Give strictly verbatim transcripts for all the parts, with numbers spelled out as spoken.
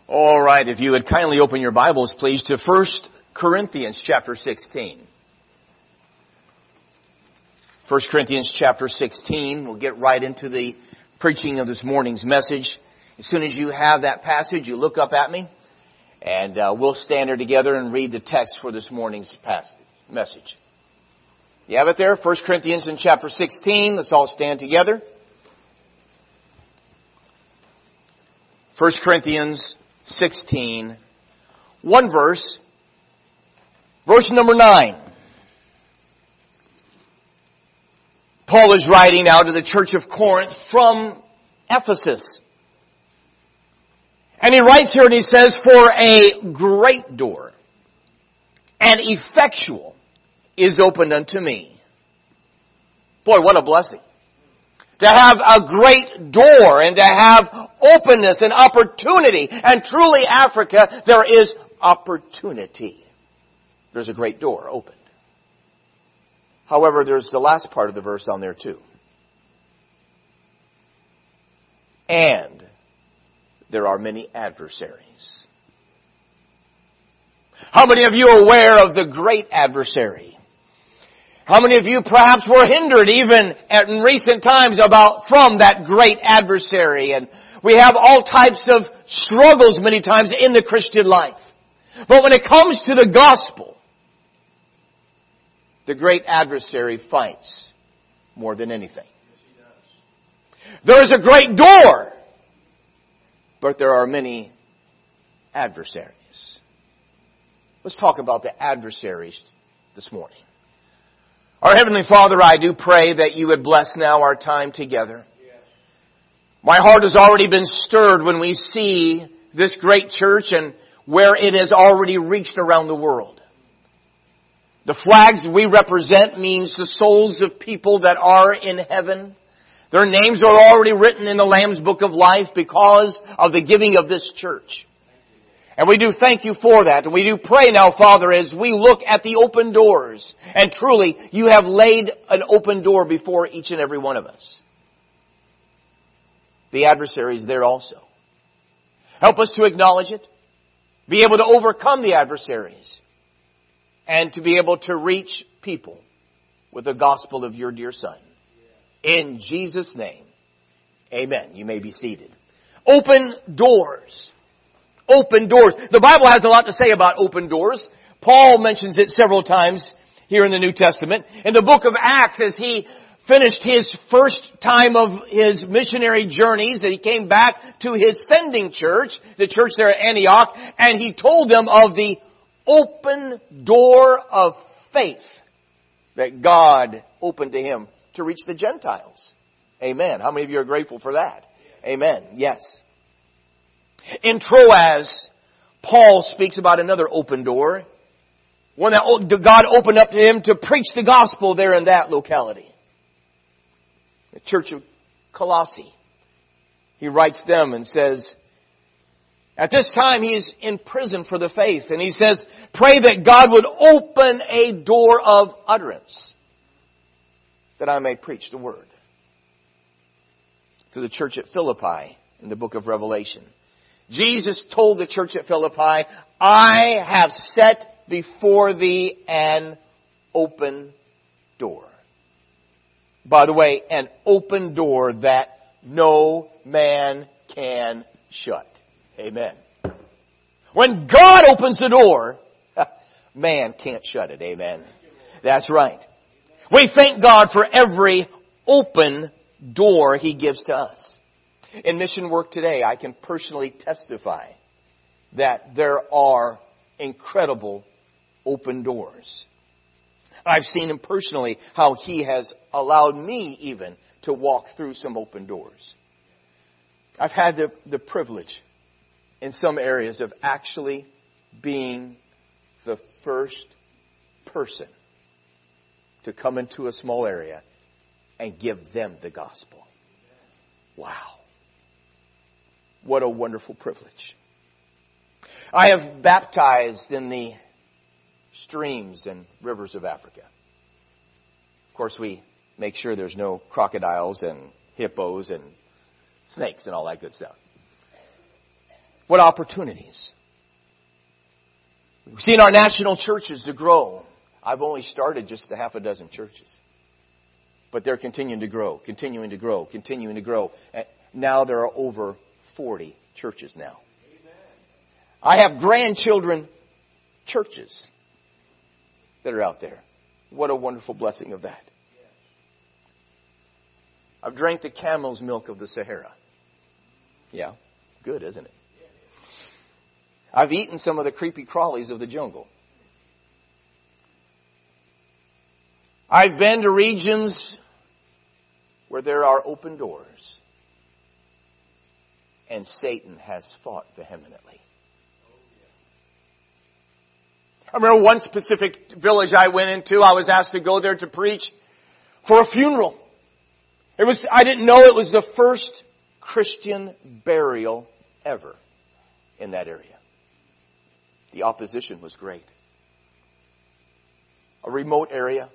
All right, if you would kindly open your Bibles, please, to First Corinthians chapter sixteen. First Corinthians chapter sixteen. We'll get right into the preaching of this morning's message. As soon as you have that passage, you look up at me, and uh, we'll stand there together and read the text for this morning's passage, message. You have it there, First Corinthians in chapter sixteen. Let's all stand together. First Corinthians sixteen, one verse, verse number nine. Paul is writing now to the church of Corinth from Ephesus. And he writes here and he says, "For a great door and effectual is opened unto me." Boy, what a blessing. To have a great door and to have openness and opportunity. And truly, Africa, there is opportunity. There's a great door opened. However, there's the last part of the verse on there too. And there are many adversaries. How many of you are aware of the great adversary? How many of you perhaps were hindered even in recent times about from that great adversary? And we have all types of struggles many times in the Christian life. But when it comes to the gospel, the great adversary fights more than anything. There is a great door, but there are many adversaries. Let's talk about the adversaries this morning. Our Heavenly Father, I do pray that you would bless now our time together. My heart has already been stirred when we see this great church and where it has already reached around the world. The flags we represent means the souls of people that are in heaven. Their names are already written in the Lamb's Book of Life because of the giving of this church. And we do thank you for that. And we do pray now, Father, as we look at the open doors. And truly, you have laid an open door before each and every one of us. The adversary is there also. Help us to acknowledge it. Be able to overcome the adversaries. And to be able to reach people with the gospel of your dear Son. In Jesus' name, amen. You may be seated. Open doors. Open doors. The Bible has a lot to say about open doors. Paul mentions it several times here in the New Testament. In the book of Acts, as he finished his first time of his missionary journeys, and he came back to his sending church, the church there at Antioch, and he told them of the open door of faith that God opened to him to reach the Gentiles. Amen. How many of you are grateful for that? Amen. Yes. In Troas, Paul speaks about another open door. One that God opened up to him to preach the gospel there in that locality. The church of Colossae. He writes them and says, at this time he is in prison for the faith. And he says, pray that God would open a door of utterance that I may preach the word. To the church at Philippi in the book of Revelation. Jesus told the church at Philippi, I have set before thee an open door. By the way, an open door that no man can shut. Amen. When God opens the door, man can't shut it. Amen. That's right. We thank God for every open door He gives to us. In mission work today, I can personally testify that there are incredible open doors. I've seen Him personally how He has allowed me even to walk through some open doors. I've had the, the privilege in some areas of actually being the first person to come into a small area and give them the gospel. Wow. What a wonderful privilege. I have baptized in the streams and rivers of Africa. Of course, we make sure there's no crocodiles and hippos and snakes and all that good stuff. What opportunities. We've seen our national churches to grow. I've only started just a half a dozen churches. But they're continuing to grow, continuing to grow, continuing to grow. And now there are over forty churches now. I have grandchildren churches that are out there. What a wonderful blessing of that. I've drank the camel's milk of the Sahara. Yeah, good, isn't it? I've eaten some of the creepy crawlies of the jungle. I've been to regions where there are open doors, and Satan has fought vehemently. I remember one specific village I went into. I was asked to go there to preach for a funeral. It was, I didn't know it was the first Christian burial ever in that area. The opposition was great. A remote area.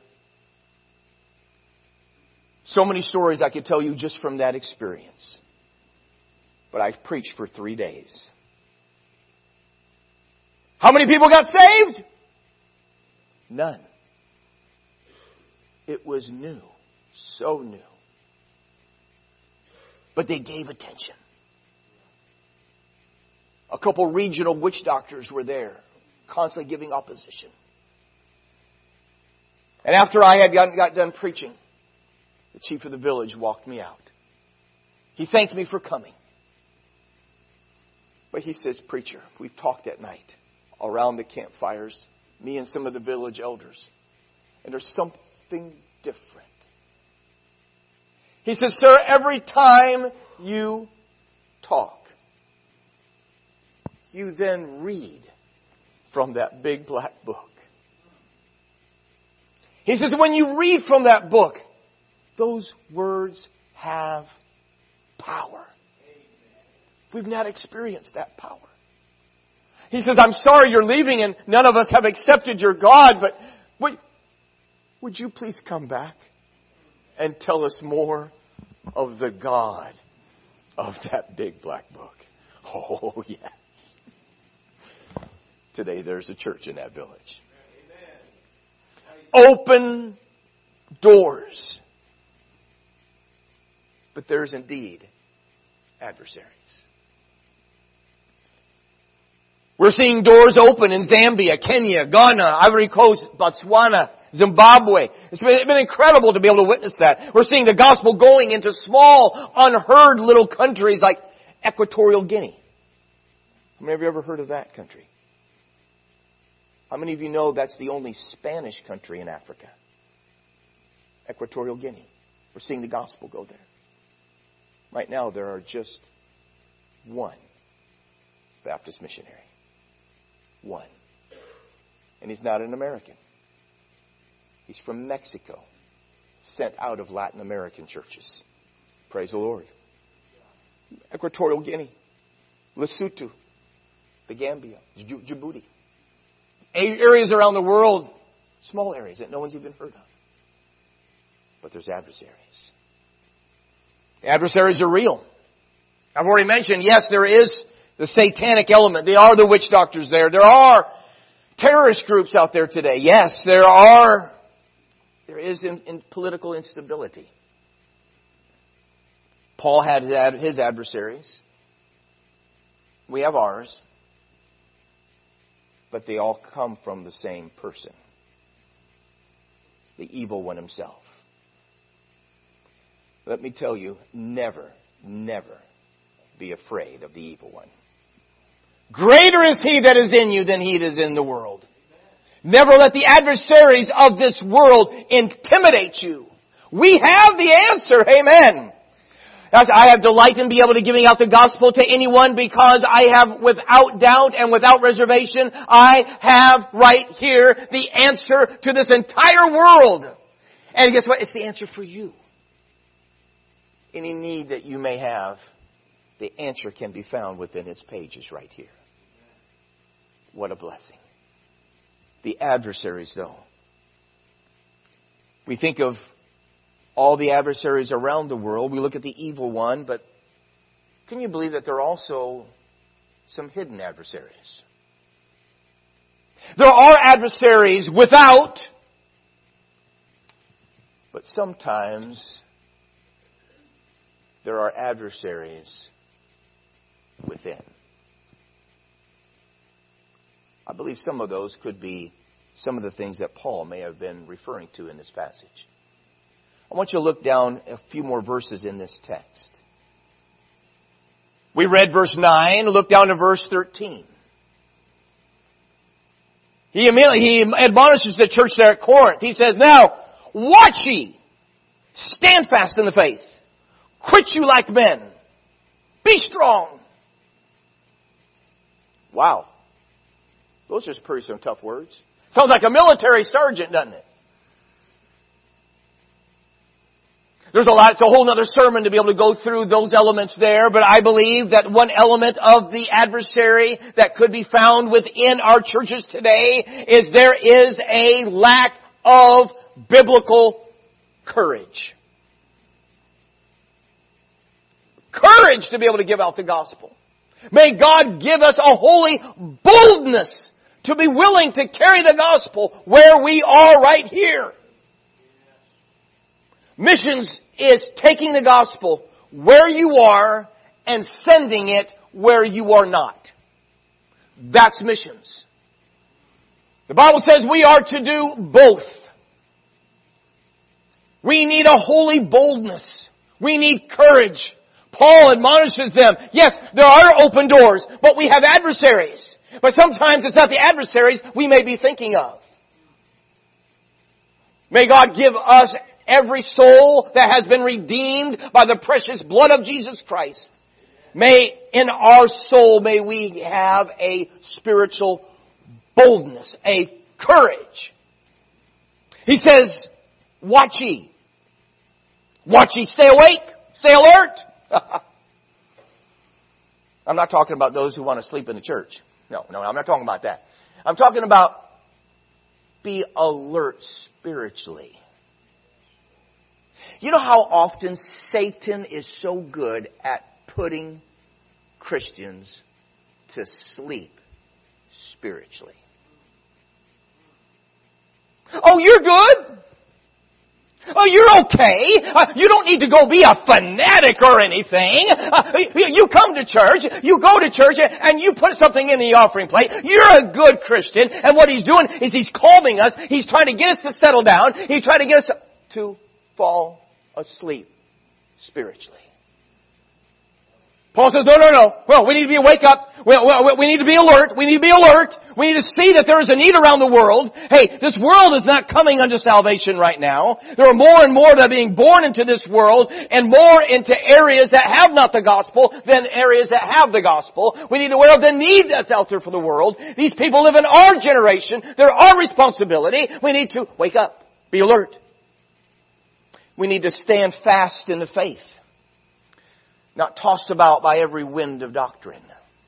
So many stories I could tell you just from that experience. But I preached for three days. How many people got saved? None. It was new. So new. But they gave attention. A couple regional witch doctors were there, constantly giving opposition. And after I had got, got done preaching, the chief of the village walked me out. He thanked me for coming. But he says, "Preacher, we've talked at night around the campfires, me and some of the village elders, and there's something different." He says, "Sir, every time you talk, you then read from that big black book." He says, when you read from that book, those words have power. We've not experienced that power. He says, "I'm sorry you're leaving and none of us have accepted your God, but would, would you please come back and tell us more of the God of that big black book?" Oh, yes. Today there's a church in that village. Open doors. But there's indeed adversaries. We're seeing doors open in Zambia, Kenya, Ghana, Ivory Coast, Botswana, Zimbabwe. It's been, been incredible to be able to witness that. We're seeing the gospel going into small, unheard little countries like Equatorial Guinea. How many of you ever heard of that country? How many of you know that's the only Spanish country in Africa? Equatorial Guinea. We're seeing the gospel go there. Right now there are just one Baptist missionary. One. And he's not an American. He's from Mexico. Sent out of Latin American churches. Praise the Lord. Equatorial Guinea. Lesotho. The Gambia. Djibouti. Areas around the world. Small areas that no one's even heard of. But there's adversaries. The adversaries are real. I've already mentioned, yes, there is the satanic element. There are the witch doctors there. There are terrorist groups out there today. Yes, there are. There is in, in political instability. Paul had his adversaries. We have ours. But they all come from the same person. The evil one himself. Let me tell you, never, never be afraid of the evil one. Greater is he that is in you than he that is in the world. Never let the adversaries of this world intimidate you. We have the answer. Amen. I have delight in being able to giving out the gospel to anyone because I have without doubt and without reservation, I have right here the answer to this entire world. And guess what? It's the answer for you. Any need that you may have, the answer can be found within its pages right here. What a blessing. The adversaries, though. We think of all the adversaries around the world. We look at the evil one, but can you believe that there are also some hidden adversaries. There are adversaries without, but sometimes there are adversaries within. I believe some of those could be some of the things that Paul may have been referring to in this passage. I want you to look down a few more verses in this text. We read verse nine, look down to verse thirteen. He immediately, he admonishes the church there at Corinth. He says, now, watch ye, stand fast in the faith, quit you like men, be strong. Wow. Those are pretty some tough words. Sounds like a military sergeant, doesn't it? There's a lot, it's a whole other sermon to be able to go through those elements there, but I believe that one element of the adversary that could be found within our churches today is there is a lack of biblical courage. Courage to be able to give out the gospel. May God give us a holy boldness to be willing to carry the gospel where we are right here. Missions is taking the gospel where you are and sending it where you are not. That's missions. The Bible says we are to do both. We need a holy boldness. We need courage. Paul admonishes them. Yes, there are open doors, but we have adversaries. But sometimes it's not the adversaries we may be thinking of. May God give us every soul that has been redeemed by the precious blood of Jesus Christ. May in our soul, may we have a spiritual boldness, a courage. He says, watch ye. Watch ye, stay awake, stay alert. I'm not talking about those who want to sleep in the church. No, no, I'm not talking about that. I'm talking about be alert spiritually. You know how often Satan is so good at putting Christians to sleep spiritually? Oh, you're good. Oh, you're okay. Uh, you don't need to go be a fanatic or anything. Uh, you come to church, you go to church, and you put something in the offering plate. You're a good Christian. And what he's doing is he's calming us. He's trying to get us to settle down. He's trying to get us to fall asleep spiritually. Paul says, no, no, no. Well, we need to be wake up. Well, well, we need to be alert. We need to be alert. We need to see that there is a need around the world. Hey, this world is not coming unto salvation right now. There are more and more that are being born into this world and more into areas that have not the gospel than areas that have the gospel. We need to aware of the need that's out there for the world. These people live in our generation. They're our responsibility. We need to wake up. Be alert. We need to stand fast in the faith. Not tossed about by every wind of doctrine.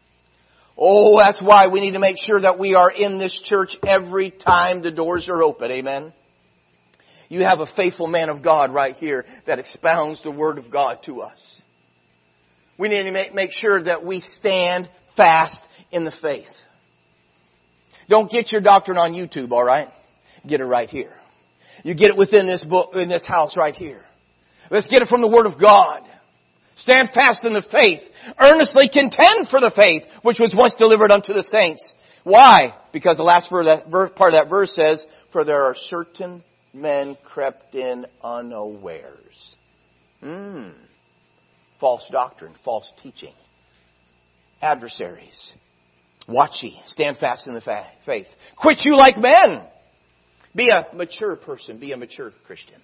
Oh, that's why we need to make sure that we are in this church every time the doors are open. Amen. You have a faithful man of God right here that expounds the Word of God to us. We need to make, make sure that we stand fast in the faith. Don't get your doctrine on YouTube, all right? Get it right here. You get it within this book, in this house right here. Let's get it from the Word of God. Stand fast in the faith. Earnestly contend for the faith which was once delivered unto the saints. Why? Because the last part of that verse says, for there are certain men crept in unawares. Hmm. False doctrine, false teaching. Adversaries. Watch ye. Stand fast in the faith. Quit you like men. Be a mature person. Be a mature Christian.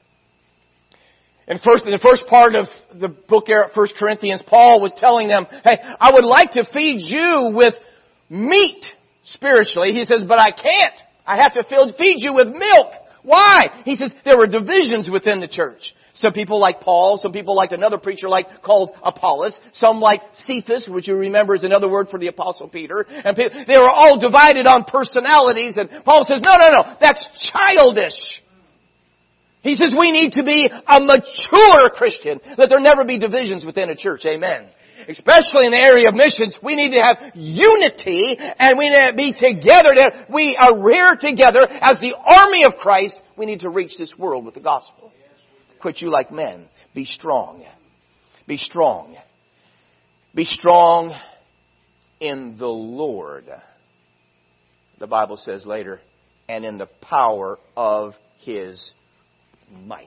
In, first, in the first part of the book, First Corinthians, Paul was telling them, hey, I would like to feed you with meat spiritually. He says, but I can't. I have to feed you with milk. Why? He says, there were divisions within the church. Some people like Paul, some people liked another preacher like called Apollos, some like Cephas, which you remember is another word for the Apostle Peter. And they were all divided on personalities. And Paul says, no, no, no, that's childish. He says we need to be a mature Christian. Let there never be divisions within a church. Amen. Especially in the area of missions, we need to have unity and we need to be together. We are here together as the army of Christ. We need to reach this world with the gospel. Quit you like men. Be strong. Be strong. Be strong in the Lord. The Bible says later, and in the power of His might.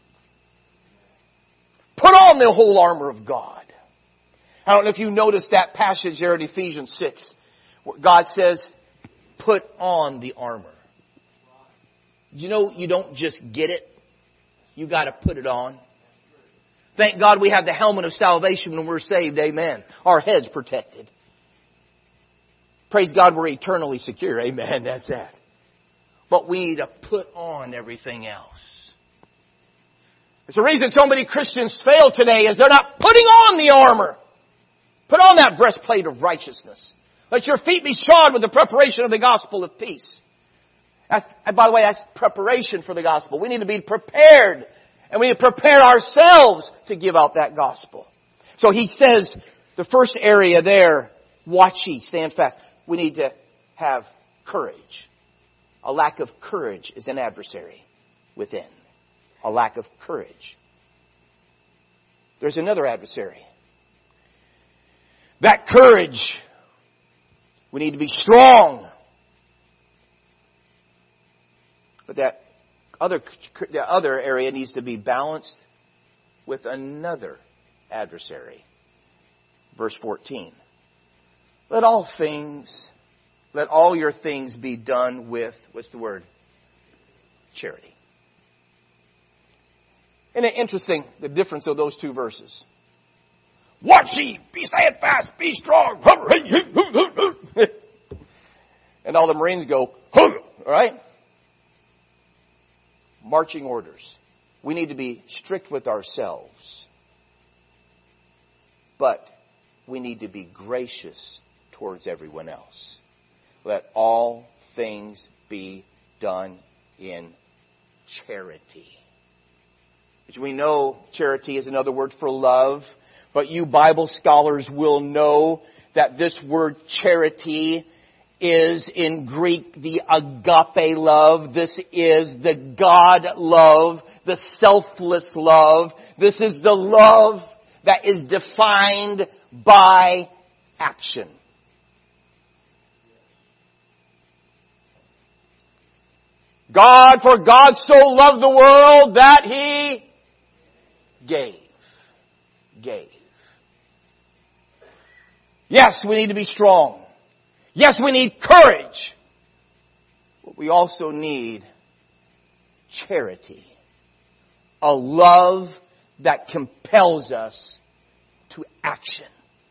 Put on the whole armor of God. I don't know if you noticed that passage there in Ephesians six. Where God says, put on the armor. You know, you don't just get it. You got to put it on. Thank God we have the helmet of salvation when we're saved. Amen. Our head's protected. Praise God we're eternally secure. Amen. That's that. But we need to put on everything else. It's the reason so many Christians fail today is they're not putting on the armor. Put on that breastplate of righteousness. Let your feet be shod with the preparation of the gospel of peace. That's, and by the way, that's preparation for the gospel. We need to be prepared. And we need to prepare ourselves to give out that gospel. So he says, the first area there, watch ye, stand fast. We need to have courage. A lack of courage is an adversary within. A lack of courage. There's another adversary. That courage, we need to be strong. But that other, the other area needs to be balanced with another adversary. Verse fourteen. Let all things, let all your things be done with, what's the word? Charity. Isn't it interesting, the difference of those two verses? Watch ye, be steadfast, be strong. And all the Marines go, all right? Marching orders. We need to be strict with ourselves. But we need to be gracious towards everyone else. Let all things be done in charity. As we know, charity is another word for love. But you Bible scholars will know that this word charity is in Greek the agape love. This is the God love, the selfless love. This is the love that is defined by action. God, for God so loved the world that He gave. Gave. Yes, we need to be strong. Yes, we need courage. But we also need charity. A love that compels us to action.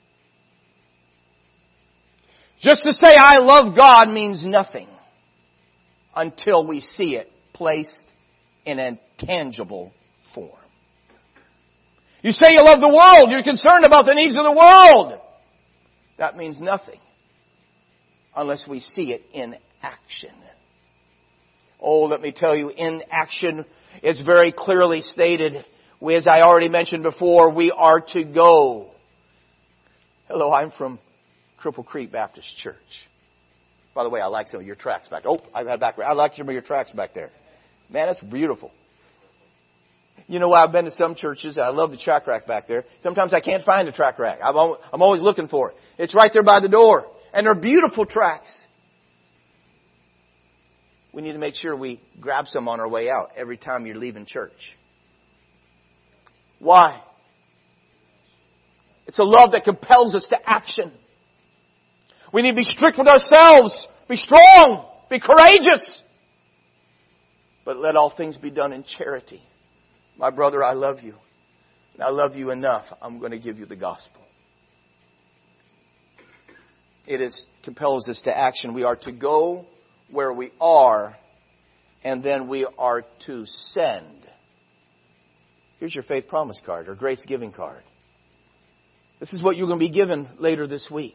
Just to say I love God means nothing until we see it placed in a tangible form. You say you love the world. You're concerned about the needs of the world. That means nothing unless we see it in action. Oh, let me tell you, in action, it's very clearly stated. We, as I already mentioned before, we are to go. Hello, I'm from Cripple Creek Baptist Church. By the way, I like some of your tracks back. Oh, I've had back. I like some of your tracks back there. Man, that's beautiful. You know, I've been to some churches. I love the track rack back there. Sometimes I can't find the track rack. I'm always looking for it. It's right there by the door. And they're beautiful tracks. We need to make sure we grab some on our way out every time you're leaving church. Why? It's a love that compels us to action. We need to be strict with ourselves. Be strong. Be courageous. But let all things be done in charity. My brother, I love you. And I love you enough. I'm going to give you the gospel. It is compels us to action. We are to go where we are, and then we are to send. Here's your faith promise card or grace giving card. This is what you're going to be given later this week.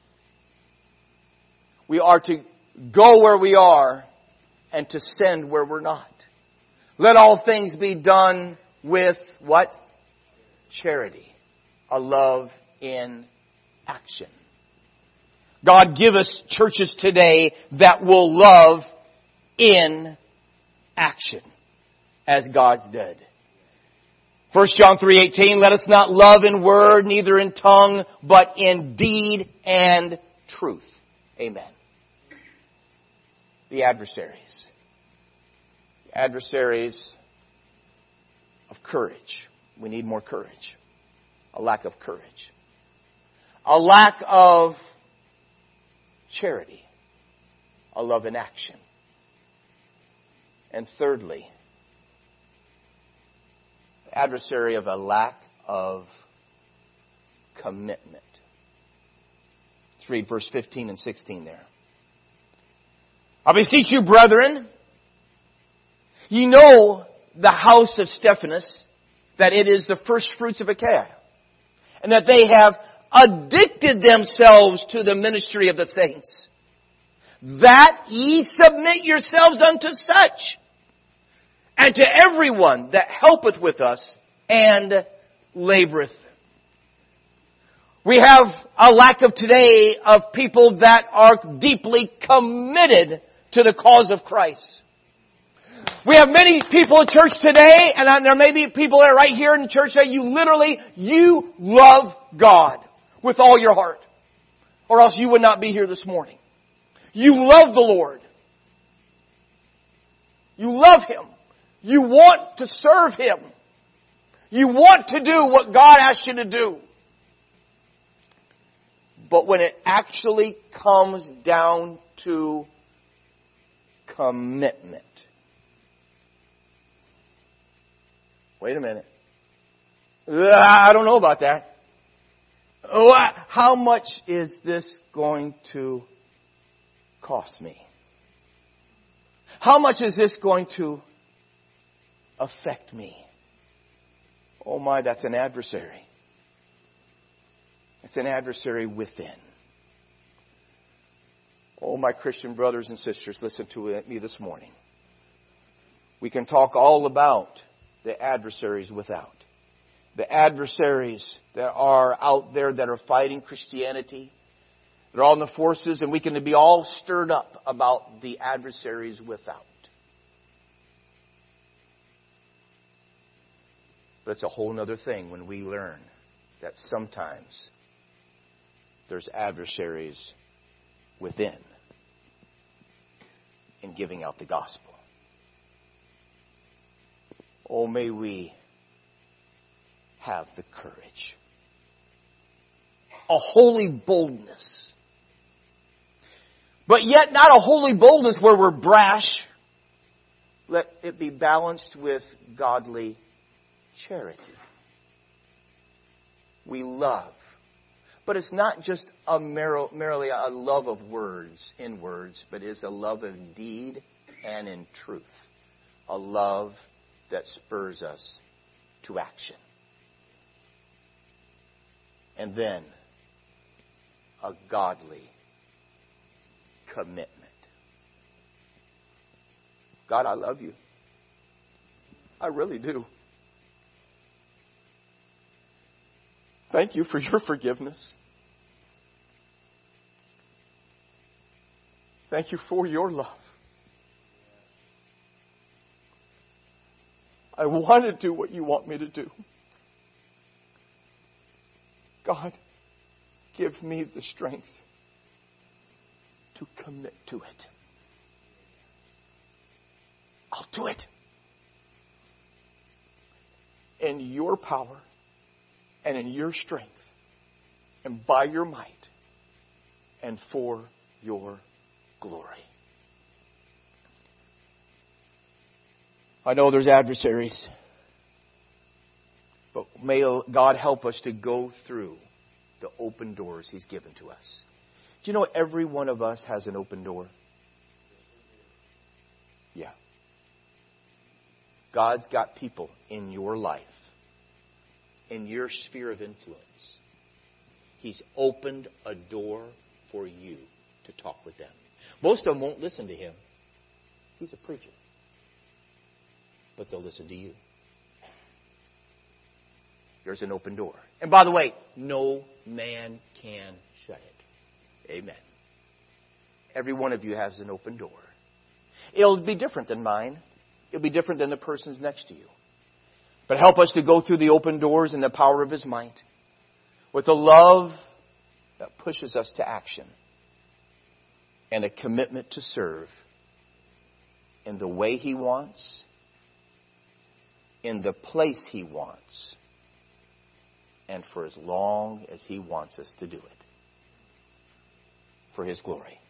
We are to go where we are and to send where we're not. Let all things be done with what? Charity. A love in action. God, give us churches today that will love in action, as God did. First John three eighteen, let us not love in word, neither in tongue, but in deed and truth. Amen. The adversaries. The adversaries of courage. We need more courage. A lack of courage. A lack of charity. A love in action. And thirdly, the adversary of a lack of commitment. Let's read verse fifteen and sixteen there. I beseech you, brethren, ye know the house of Stephanas, that it is the first fruits of Achaia, and that they have addicted themselves to the ministry of the saints, that ye submit yourselves unto such, and to everyone that helpeth with us and laboreth. We have a lack of today of people that are deeply committed to the cause of Christ. We have many people in church today, and there may be people that are right here in the church that you literally, you love God with all your heart. Or else you would not be here this morning. You love the Lord. You love Him. You want to serve Him. You want to do what God asks you to do. But when it actually comes down to commitment. Wait a minute. I don't know about that. How much is this going to cost me? How much is this going to affect me? Oh my, that's an adversary. It's an adversary within. Oh, my Christian brothers and sisters, listen to me this morning. We can talk all about the adversaries without. The adversaries that are out there that are fighting Christianity. They're all in the forces, and we can be all stirred up about the adversaries without. But it's a whole other thing when we learn that sometimes there's adversaries within in giving out the gospel. Oh, may we have the courage. A holy boldness. But yet not a holy boldness where we're brash. Let it be balanced with godly charity. We love. But it's not just a merely a love of words, in words, but it's a love of deed and in truth. A love that spurs us to action. And then a godly commitment. God, I love you. I really do. Thank you for your forgiveness. Thank you for your love. I want to do what you want me to do. God, give me the strength to commit to it. I'll do it. In your power and in your strength and by your might and for your glory. I know there's adversaries, but may God help us to go through the open doors He's given to us. Do you know every one of us has an open door? Yeah. God's got people in your life, in your sphere of influence. He's opened a door for you to talk with them. Most of them won't listen to him. He's a preacher. But they'll listen to you. There's an open door. And by the way, no man can shut it. Amen. Every one of you has an open door. It'll be different than mine. It'll be different than the person's next to you. But help us to go through the open doors in the power of His might, with a love that pushes us to action and a commitment to serve in the way He wants, in the place He wants, and for as long as He wants us to do it. For His glory.